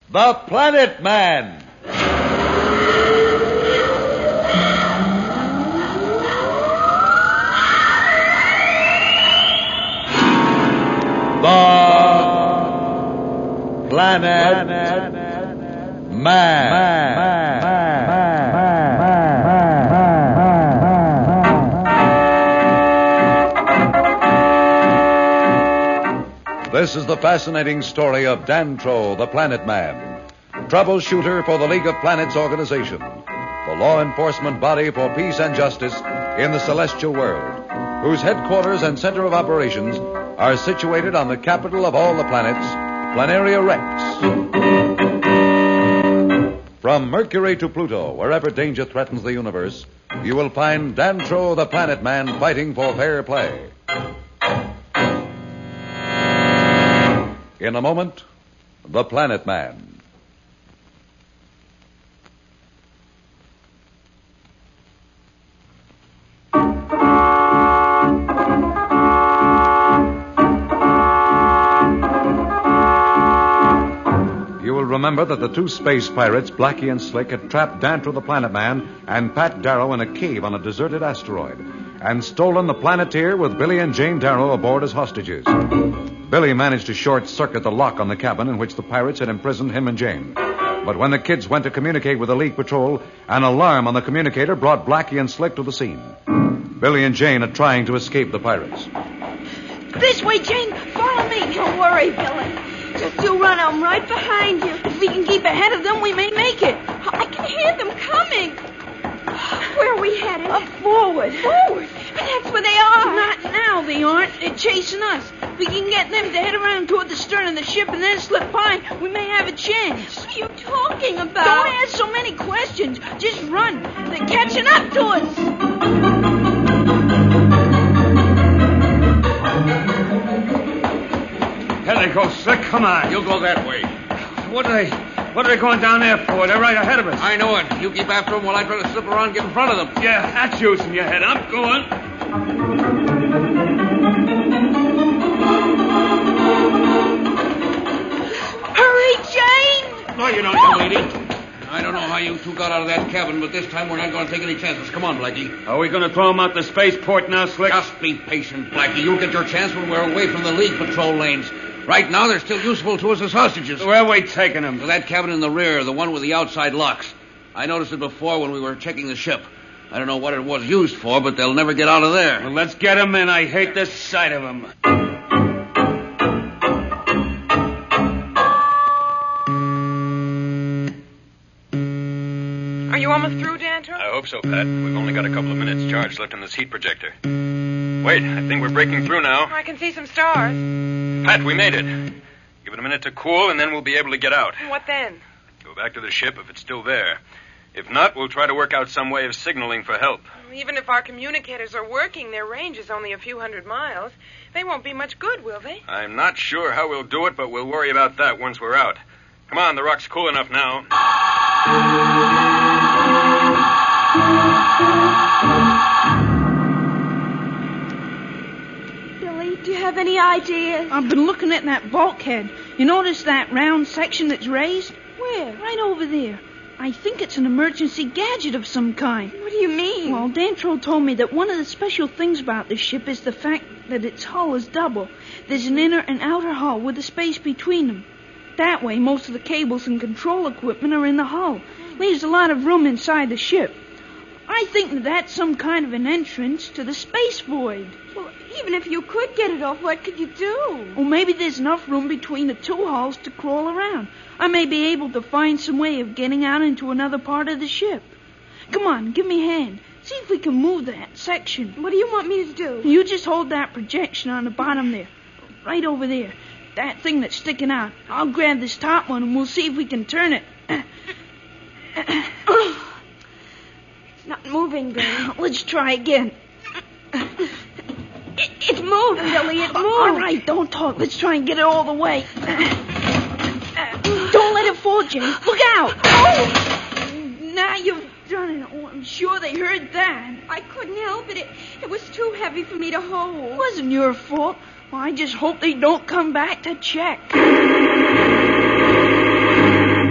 The Planet Man. The Planet Man. This is the fascinating story of Dantro, the Planet Man, troubleshooter for the League of Planets organization, the law enforcement body for peace and justice in the celestial world, whose headquarters and center of operations are situated on the capital of all the planets, Planaria Rex. From Mercury to Pluto, wherever danger threatens the universe, you will find Dantro, the Planet Man, fighting for fair play. In a moment, The Planet Man. You will remember that the two space pirates, Blackie and Slick, had trapped Dantro the Planet Man and Pat Darrow in a cave on a deserted asteroid and stolen the Planeteer with Billy and Jane Darrow aboard as hostages. Billy managed to short-circuit the lock on the cabin in which the pirates had imprisoned him and Jane. But when the kids went to communicate with the League Patrol, an alarm on the communicator brought Blackie and Slick to the scene. Billy and Jane are trying to escape the pirates. This way, Jane. Follow me. Don't worry, Billy. Just you run. I'm right behind you. If we can keep ahead of them, we may make it. I can hear them coming. Where are we headed? Up forward. Forward? But that's where they are. Not now, they aren't. They're chasing us. We can get them to head around toward the stern of the ship and then slip by. We may have a chance. What are you talking about? Don't ask so many questions. Just run. They're catching up to us. Here they go, Slick. Come on. You go that way. What are they going down there for? They're right ahead of us. I know it. You keep after them while I try to slip around and get in front of them. Yeah, that's using your head. I'm going. Hurry, Jane! No, you don't, lady. I don't know how you two got out of that cabin, but this time we're not going to take any chances. Come on, Blackie. Are we going to throw them out the spaceport now, Slick? Just be patient, Blackie. You'll get your chance when we're away from the League patrol lanes. Right now, they're still useful to us as hostages. Where are we taking them? To that cabin in the rear, the one with the outside locks. I noticed it before when we were checking the ship. I don't know what it was used for, but they'll never get out of there. Well, let's get them in. I hate the sight of them. Are you almost through, Dantro? I hope so, Pat. We've only got a couple of minutes charged left in this heat projector. Wait, I think we're breaking through now. I can see some stars. Pat, we made it. Give it a minute to cool, and then we'll be able to get out. What then? Go back to the ship if it's still there. If not, we'll try to work out some way of signaling for help. Even if our communicators are working, their range is only a few hundred miles. They won't be much good, will they? I'm not sure how we'll do it, but we'll worry about that once we're out. Come on, the rock's cool enough now. Billy, do you have any ideas? I've been looking at that bulkhead. You notice that round section that's raised? Where? Right over there. I think it's an emergency gadget of some kind. What do you mean? Well, Dantro told me that one of the special things about this ship is the fact that its hull is double. There's an inner and outer hull with a space between them. That way, most of the cables and control equipment are in the hull. Leaves a lot of room inside the ship. I think that that's some kind of an entrance to the space void. Well, even if you could get it off, what could you do? Or maybe there's enough room between the two hulls to crawl around. I may be able to find some way of getting out into another part of the ship. Come on, give me a hand. See if we can move that section. What do you want me to do? You just hold that projection on the bottom there. Right over there. That thing that's sticking out. I'll grab this top one and we'll see if we can turn it. It's not moving, Billy. Let's try again. It's moved, Billy. It moved. All right, don't talk. Let's try and get it all the way. Don't let it fall, Jane. Look out. Oh! Now you've done it. Oh, I'm sure they heard that. I couldn't help it. It was too heavy for me to hold. It wasn't your fault. Well, I just hope they don't come back to check.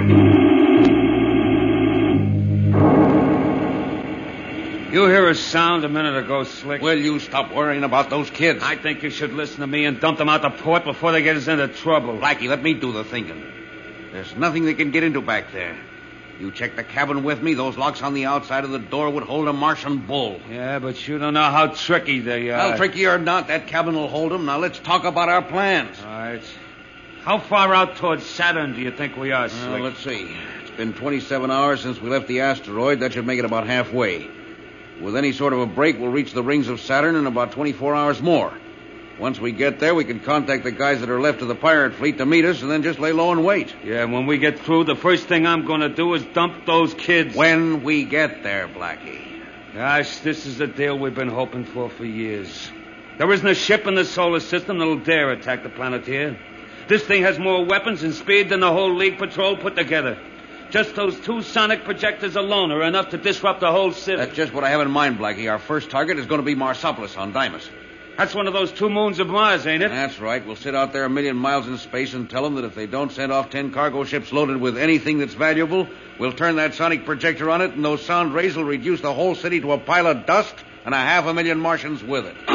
You hear a sound a minute ago, Slick? Will you stop worrying about those kids? I think you should listen to me and dump them out the port before they get us into trouble. Blackie, let me do the thinking. There's nothing they can get into back there. You check the cabin with me. Those locks on the outside of the door would hold a Martian bull. Yeah, but you don't know how tricky they are. Well, tricky or not, that cabin will hold them. Now, let's talk about our plans. All right. How far out towards Saturn do you think we are, Slick? Well, let's see. It's been 27 hours since we left the asteroid. That should make it about halfway. With any sort of a break, we'll reach the rings of Saturn in about 24 hours more. Once we get there, we can contact the guys that are left of the pirate fleet to meet us and then just lay low and wait. Yeah, when we get through, the first thing I'm going to do is dump those kids. When we get there, Blackie. Gosh, this is the deal we've been hoping for years. There isn't a ship in the solar system that'll dare attack the Planeteer. This thing has more weapons and speed than the whole League Patrol put together. Just those 2 sonic projectors alone are enough to disrupt the whole city. That's just what I have in mind, Blackie. Our first target is going to be Marsopolis on Dymas. That's one of those 2 moons of Mars, ain't it? That's right. We'll sit out there 1,000,000 miles in space and tell them that if they don't send off 10 cargo ships loaded with anything that's valuable, we'll turn that sonic projector on it, and those sound rays will reduce the whole city to a pile of dust and 500,000 Martians with it.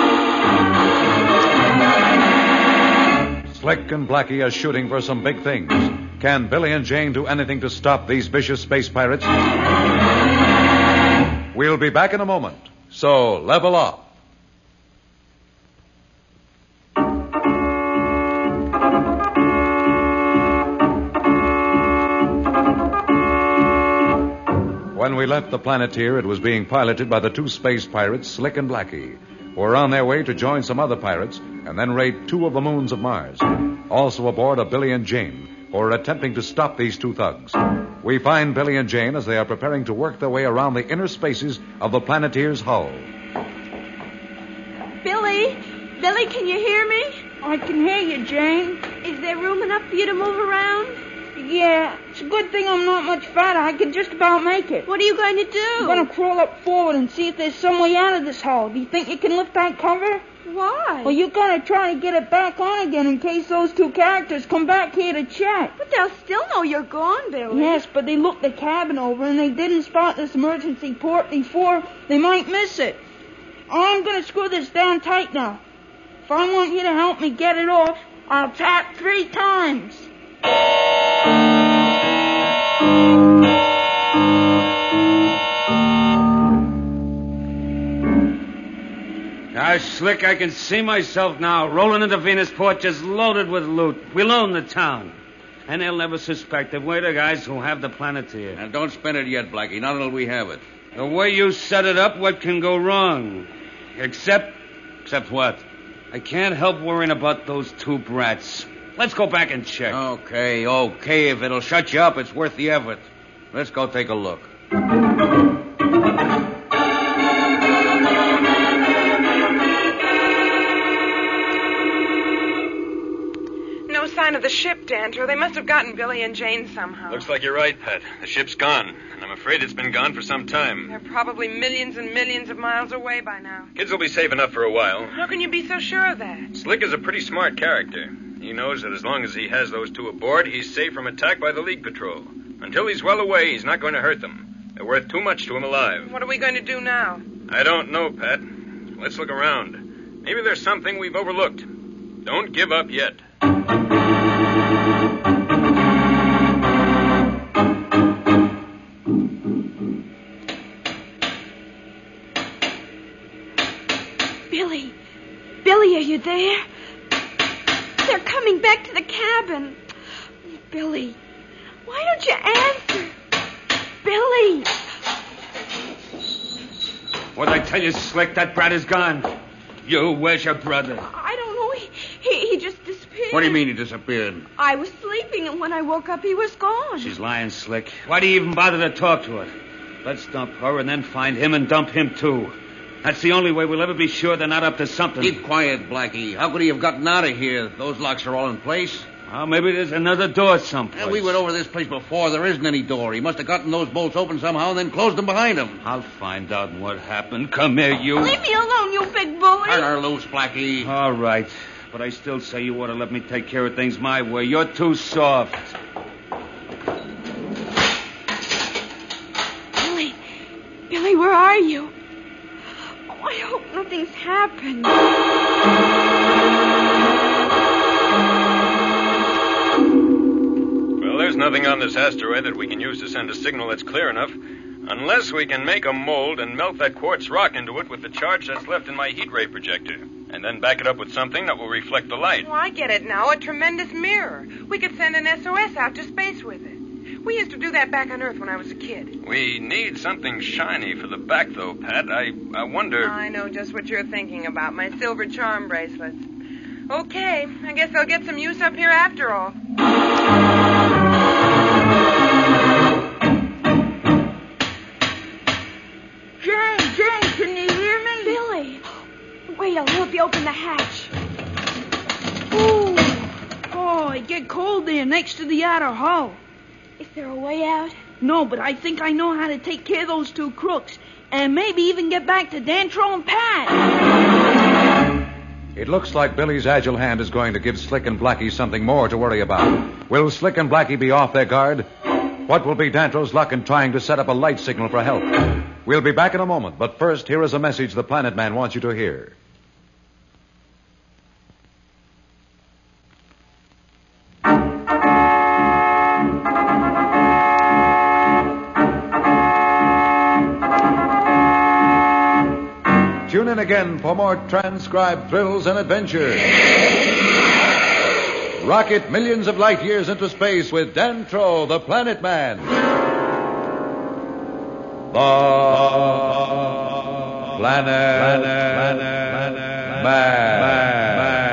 Slick and Blackie are shooting for some big things. Can Billy and Jane do anything to stop these vicious space pirates? We'll be back in a moment. So level off. When we left the Planeteer, it was being piloted by the 2 space pirates, Slick and Blackie, who were on their way to join some other pirates and then raid 2 of the moons of Mars. Also aboard are Billy and Jane, who are attempting to stop these 2 thugs. We find Billy and Jane as they are preparing to work their way around the inner spaces of the Planeteer's hull. Billy? Billy, can you hear me? I can hear you, Jane. Is there room enough for you to move around? Yeah, it's a good thing I'm not much fatter. I can just about make it. What are you going to do? I'm going to crawl up forward and see if there's some way out of this hull. Do you think you can lift that cover? Why? Well, you're going to try to get it back on again in case those 2 characters come back here to check. But they'll still know you're gone, Billy. Yes, but they looked the cabin over and they didn't spot this emergency port before. They might miss it. I'm going to screw this down tight now. If I want you to help me get it off, I'll tap 3 times. Gosh, Slick, I can see myself now, rolling into Venusport just loaded with loot. We'll own the town. And they'll never suspect that we're the guys who have the Planeteer. And don't spend it yet, Blackie, not until we have it. The way you set it up, what can go wrong? Except what? I can't help worrying about those 2 brats. Let's go back and check. Okay. If it'll shut you up, it's worth the effort. Let's go take a look. No sign of the ship, Dandrew. They must have gotten Billy and Jane somehow. Looks like you're right, Pat. The ship's gone, and I'm afraid it's been gone for some time. They're probably millions and millions of miles away by now. Kids will be safe enough for a while. How can you be so sure of that? Slick is a pretty smart character. He knows that as long as he has those 2 aboard, he's safe from attack by the League Patrol. Until he's well away, he's not going to hurt them. They're worth too much to him alive. What are we going to do now? I don't know, Pat. Let's look around. Maybe there's something we've overlooked. Don't give up yet. Billy? Billy, are you there? They're coming back to the cabin. Billy, why don't you answer? Billy! What'd I tell you, Slick? That brat is gone. You, where's your brother? I don't know. He just disappeared. What do you mean he disappeared? I was sleeping, and when I woke up, he was gone. She's lying, Slick. Why do you even bother to talk to her? Let's dump her and then find him and dump him, too. That's the only way we'll ever be sure they're not up to something. Keep quiet, Blackie. How could he have gotten out of here? Those locks are all in place. Well, maybe there's another door someplace. We went over this place before. There isn't any door. He must have gotten those bolts open somehow and then closed them behind him. I'll find out what happened. Come here, you. Leave me alone, you big bully. Turn her loose, Blackie. All right. But I still say you ought to let me take care of things my way. You're too soft. Billy, where are you? Nothing's happened. Well, there's nothing on this asteroid that we can use to send a signal that's clear enough, unless we can make a mold and melt that quartz rock into it with the charge that's left in my heat ray projector, and then back it up with something that will reflect the light. Oh, I get it now. A tremendous mirror. We could send an SOS out to space with it. We used to do that back on Earth when I was a kid. We need something shiny for the back, though, Pat. I wonder... I know just what you're thinking about, my silver charm bracelets. Okay, I guess they'll get some use up here after all. Jane, can you hear me? Billy! Wait, I'll help you open the hatch. Ooh. Oh, it get cold there next to the outer hull. Is there a way out? No, but I think I know how to take care of those two crooks. And maybe even get back to Dantro and Pat. It looks like Billy's agile hand is going to give Slick and Blackie something more to worry about. Will Slick and Blackie be off their guard? What will be Dantro's luck in trying to set up a light signal for help? We'll be back in a moment, but first, here is a message the Planet Man wants you to hear. Tune in again for more transcribed thrills and adventures. Rocket millions of light years into space with Dantro, the Planet Man. The Planet Man.